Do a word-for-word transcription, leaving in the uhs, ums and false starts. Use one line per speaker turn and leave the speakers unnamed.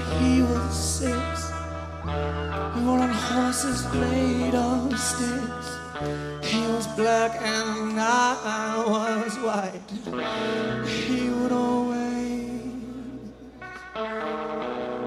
He was six. We were on horses made of sticks. He was black and I was white. He